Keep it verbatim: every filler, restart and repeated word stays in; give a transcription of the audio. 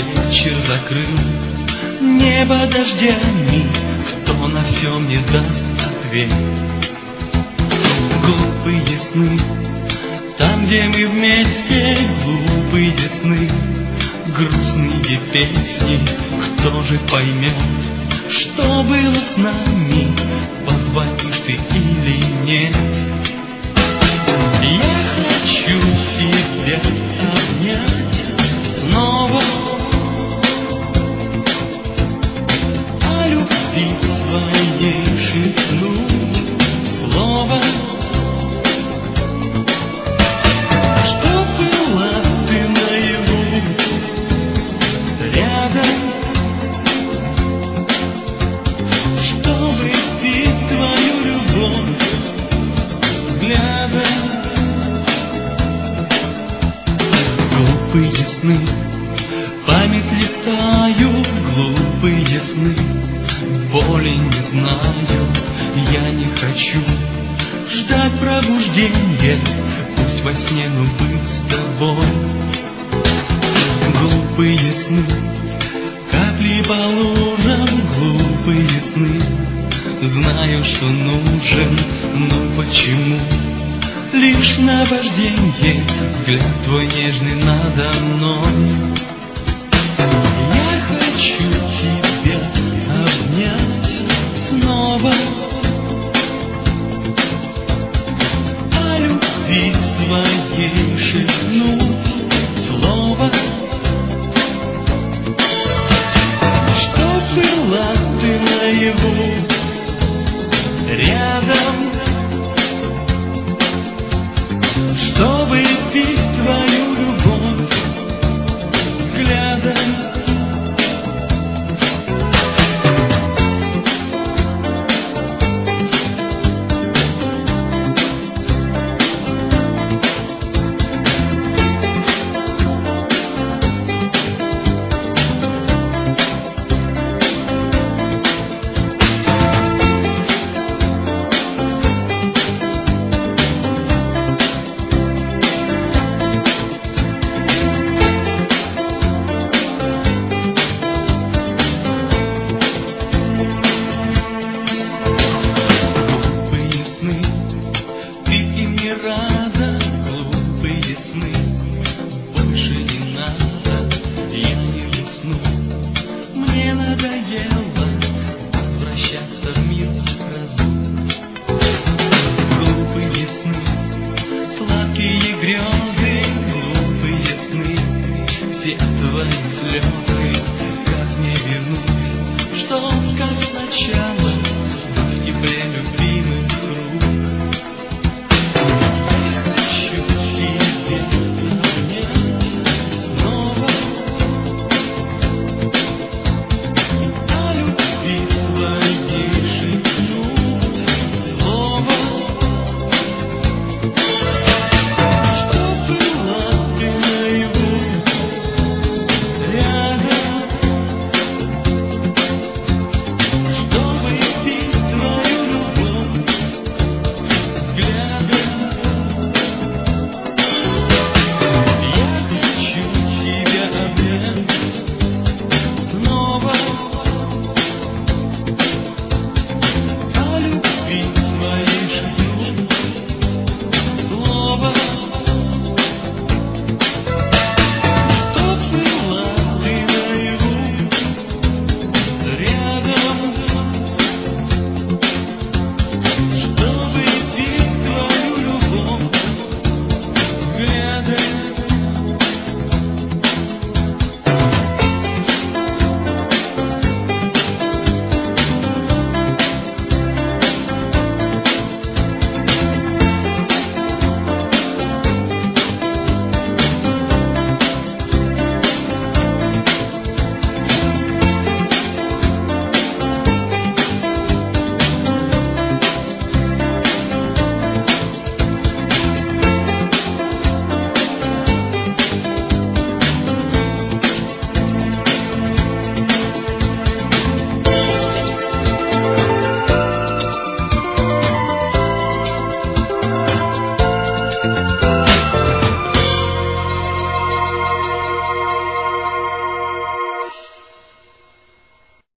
вечер закрыл небо дождями, кто на все мне даст ответ? Глупые сны, там, где мы вместе, глупые сны, грустные песни, кто же поймет, что было с нами, позвонишь ты или нет? Я хочу тебя обнять снова, о любви своей шепнуть слово, что была ты наяву рядом, чтобы ты твою любовь взглядом. Глупые сны, память листаю, глупые сны, боли не знаю, я не хочу ждать пробуждения, пусть во сне, но быть с тобой. Глупые сны, капли по лужам, глупые сны, знаю, что нужен, но почему лишь наважденье, взгляд твой нежный надо мной. Я хочу тебя обнять снова, о любви своей шепнуть слово, что была ты наяву рядом, чтобы пить твою любовь взглядом. Рада, глупые сны, больше не надо, я не усну. Мне надоело возвращаться в мир разум. Глупые сны, сладкие грезы, глупые сны, все твои слезы, как мне вернуть, что как сначала.